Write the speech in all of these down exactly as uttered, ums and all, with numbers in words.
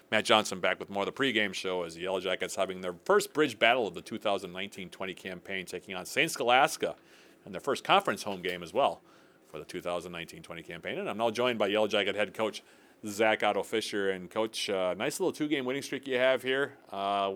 Matt Johnson back with more of the pregame show as the Yellow Jackets having their first bridge battle of the two thousand nineteen twenty campaign, taking on Saint Scholastica and their first conference home game as well for the two thousand nineteen twenty campaign. And I'm now joined by Yellow Jacket head coach Zach Otto Fisher. And Coach, uh, nice little two-game winning streak you have here. Uh,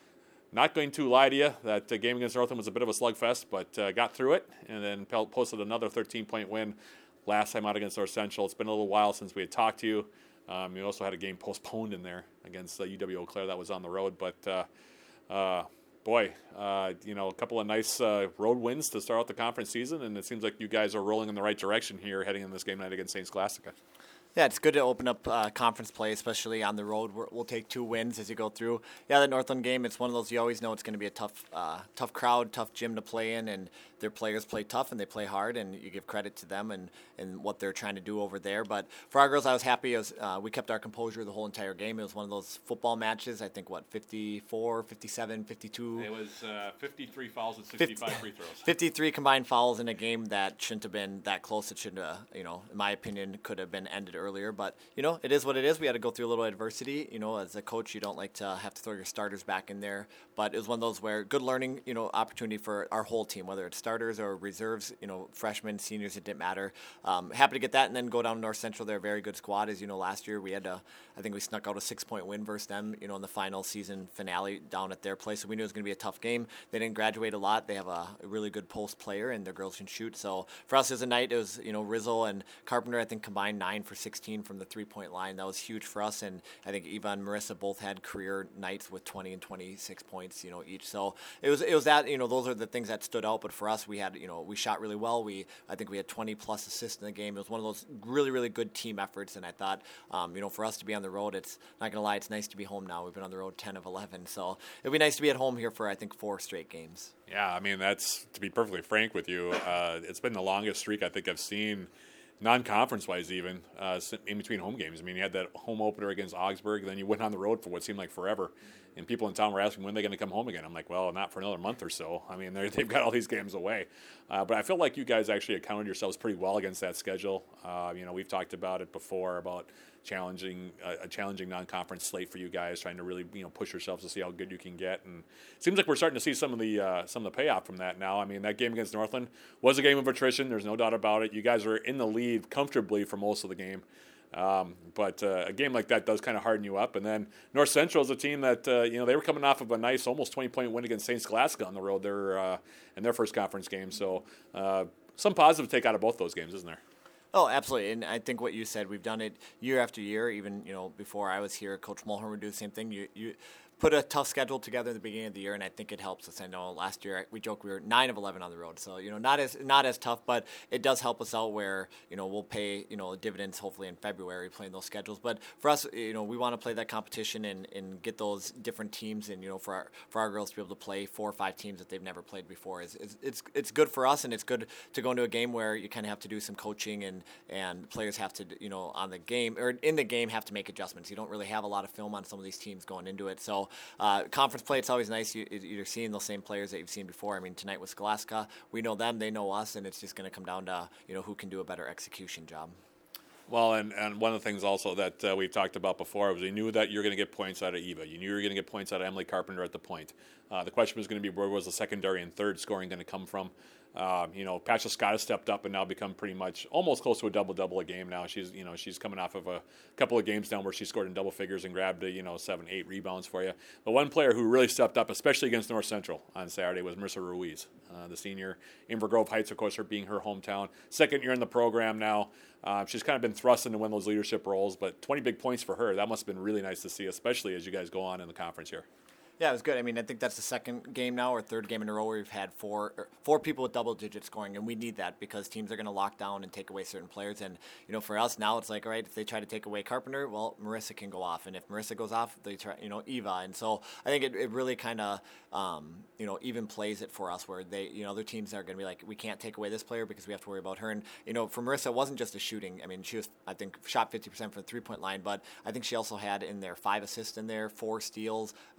not going to lie to you, that uh, game against Northland was a bit of a slugfest, but uh, got through it and then posted another thirteen-point win last time out against North Central. It's been a little while since we had talked to you. Um, you also had a game postponed in there against uh, U W Eau Claire that was on the road. But, uh, uh, boy, uh, you know, a couple of nice uh, road wins to start out the conference season, and it seems like you guys are rolling in the right direction here heading in this game night against Saint Scholastica. Yeah, it's good to open up uh, conference play, especially on the road. We're, we'll take two wins as you go through. Yeah, the Northland game, it's one of those you always know it's going to be a tough uh, tough crowd, tough gym to play in, and their players play tough and they play hard, and you give credit to them and, and what they're trying to do over there. But for our girls, I was happy. It was, uh, we kept our composure the whole entire game. It was one of those football matches. I think, what, fifty-four, fifty-seven, fifty-two? It was uh, fifty-three fouls and sixty-five free throws. fifty-three combined fouls in a game that shouldn't have been that close. It should have, you know, in my opinion, could have been ended earlier. But, you know, it is what it is. We had to go through a little adversity. You know, as a coach, you don't like to have to throw your starters back in there. But it was one of those where good learning, you know, opportunity for our whole team, whether it's starters or reserves, you know, freshmen, seniors, it didn't matter. Um, happy to get that and then go down to North Central. They're a very good squad. As you know, last year we had to, I think we snuck out a six-point win versus them, you know, in the final season finale down at their place. So we knew it was going to be a tough game. They didn't graduate a lot. They have a, a really good post player, and their girls can shoot. So for us as a night, it was, you know, Rizzo and Carpenter, I think, combined nine for sixteen from the three-point line. That was huge for us. And I think Eva and Marissa both had career nights with twenty and twenty-six points, you know, each. So it was, it was that, you know, those are the things that stood out. But for us, we had, you know, we shot really well. We, I think we had twenty plus assists in the game. It was one of those really, really good team efforts. And I thought, um, you know, for us to be on the road, it's not going to lie, it's nice to be home now. We've been on the road ten of eleven. So it'd be nice to be at home here for, I think, four straight games. Yeah, I mean, that's, to be perfectly frank with you, uh, it's been the longest streak I think I've seen, non-conference-wise even, uh, in between home games. I mean, you had that home opener against Augsburg, then you went on the road for what seemed like forever, and people in town were asking when they're going to come home again. I'm like, well, not for another month or so. I mean, they've got all these games away. Uh, but I feel like you guys actually accounted yourselves pretty well against that schedule. Uh, you know, we've talked about it before, about challenging uh, a challenging non-conference slate for you guys, trying to really, you know, push yourselves to see how good you can get. And it seems like we're starting to see some of the uh, some of the payoff from that now. I mean, that game against Northland was a game of attrition. There's no doubt about it. You guys are in the lead comfortably for most of the game. Um, but uh, a game like that does kind of harden you up. And then North Central is a team that, uh, you know, they were coming off of a nice almost twenty-point win against Saint Scholastica on the road there uh, in their first conference game. So uh, some positive take out of both those games, isn't there? Oh, absolutely. And I think what you said, we've done it year after year. Even, you know, before I was here, Coach Mulhern would do the same thing. You, you put a tough schedule together at the beginning of the year, and I think it helps us. I know last year we joked we were nine of eleven on the road, so you know not as not as tough, but it does help us out where you know we'll pay you know dividends hopefully in February playing those schedules. But for us, you know we want to play that competition and, and get those different teams, and you know for our for our girls to be able to play four or five teams that they've never played before is it's it's, it's good for us, and it's good to go into a game where you kind of have to do some coaching and and players have to you know on the game or in the game have to make adjustments. You don't really have a lot of film on some of these teams going into it, so. Uh, conference play, it's always nice. You, you're seeing those same players that you've seen before. I mean, tonight with Scholastica, we know them, they know us, and it's just going to come down to you know who can do a better execution job. Well, and, and one of the things also that uh, we've talked about before was we knew that you're going to get points out of Eva. You knew you were going to get points out of Emily Carpenter at the point. Uh, the question was going to be where was the secondary and third scoring going to come from? Um, you know, Patricia Scott has stepped up and now become pretty much almost close to a double-double a game now. She's, you know, she's coming off of a couple of games down where she scored in double figures and grabbed, you know, seven, eight rebounds for you. But one player who really stepped up, especially against North Central on Saturday, was Marissa Ruiz, uh, the senior. Inver Grove Heights, of course, her being her hometown. Second year in the program now. Uh, she's kind of been thrust into one of those leadership roles, but twenty big points for her. That must have been really nice to see, especially as you guys go on in the conference here. Yeah, it was good. I mean, I think that's the second game now or third game in a row where we've had four four people with double-digit scoring, and we need that because teams are going to lock down and take away certain players. And, you know, for us now it's like, all right, if they try to take away Carpenter, well, Marissa can go off. And if Marissa goes off, they try, you know, Eva. And so I think it, it really kind of, um, you know, even plays it for us where they, you know, other teams are going to be like, we can't take away this player because we have to worry about her. And, you know, for Marissa, it wasn't just a shooting. I mean, she was, I think, shot fifty percent from the three-point line, but I think she also had in there five assists in there, four steals. Um, I mean,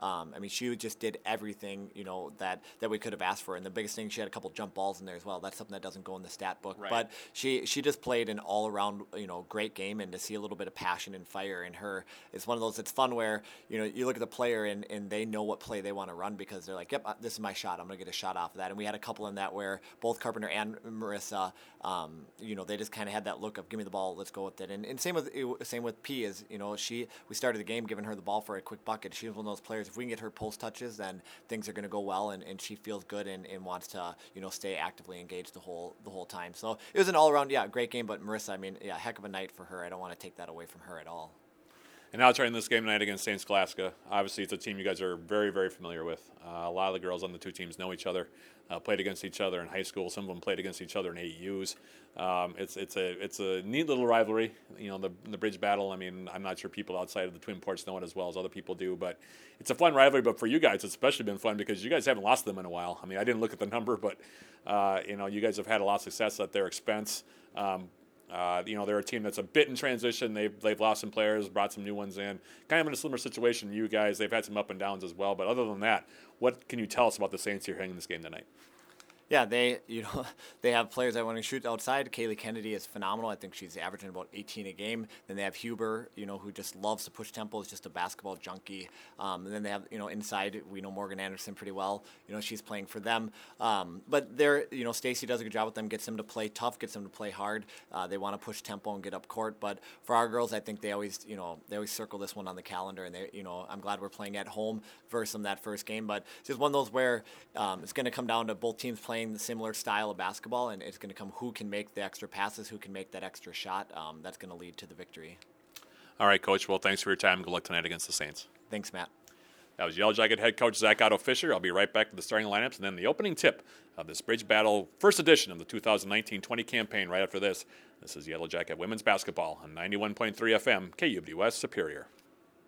she just did everything, you know, that, that we could have asked for. And the biggest thing, she had a couple jump balls in there as well. That's something that doesn't go in the stat book. Right. But she she just played an all around, you know, great game, and to see a little bit of passion and fire in her, it's one of those. It's fun where, you know, you look at the player and, and they know what play they want to run because they're like, yep, this is my shot. I'm gonna get a shot off of that. And we had a couple in that where both Carpenter and Marissa, um, you know, they just kind of had that look of give me the ball, let's go with it. And, and same with same with P is, you know, she we started the game giving her the ball for a quick bucket. She's one of those players. If we can get her post touches, then things are going to go well, and, and she feels good and, and wants to, you know, stay actively engaged the whole the whole time. So it was an all around, yeah, great game. But Marissa, I mean, yeah, heck of a night for her. I don't want to take that away from her at all. And now turning this game tonight against Saint Scholastica. Obviously, it's a team you guys are very, very familiar with. Uh, a lot of the girls on the two teams know each other, uh, played against each other in high school. Some of them played against each other in A E Us. Um, it's it's a it's a neat little rivalry. You know, the the bridge battle. I mean, I'm not sure people outside of the Twin Ports know it as well as other people do, but it's a fun rivalry. But for you guys, it's especially been fun because you guys haven't lost them in a while. I mean, I didn't look at the number, but uh, you know, you guys have had a lot of success at their expense. Um, Uh, you know, they're a team that's a bit in transition. They've, they've lost some players, brought some new ones in. Kind of in a similar situation you guys. They've had some up and downs as well. But other than that, what can you tell us about the Saints here hanging this game tonight? Yeah, they you know they have players that want to shoot outside. Kaylee Kennedy is phenomenal. I think she's averaging about eighteen a game. Then they have Huber, you know, who just loves to push tempo. Is just a basketball junkie. Um, and then they have, you know, inside, we know Morgan Anderson pretty well. You know, she's playing for them. Um, but they're, you know, Stacy does a good job with them. Gets them to play tough. Gets them to play hard. Uh, they want to push tempo and get up court. But for our girls, I think they always, you know, they always circle this one on the calendar. And they, you know, I'm glad we're playing at home versus them that first game. But it's just one of those where um, it's going to come down to both teams playing the similar style of basketball, and it's going to come who can make the extra passes, who can make that extra shot. Um, that's going to lead to the victory. All right, Coach. Well, thanks for your time. Good luck tonight against the Saints. Thanks, Matt. That was Yellow Jacket head coach Zach Otto Fisher. I'll be right back to the starting lineups and then the opening tip of this Bridge Battle first edition of the two thousand nineteen twenty campaign right after this. This is Yellow Jacket women's basketball on ninety-one point three F M, K U B W S Superior.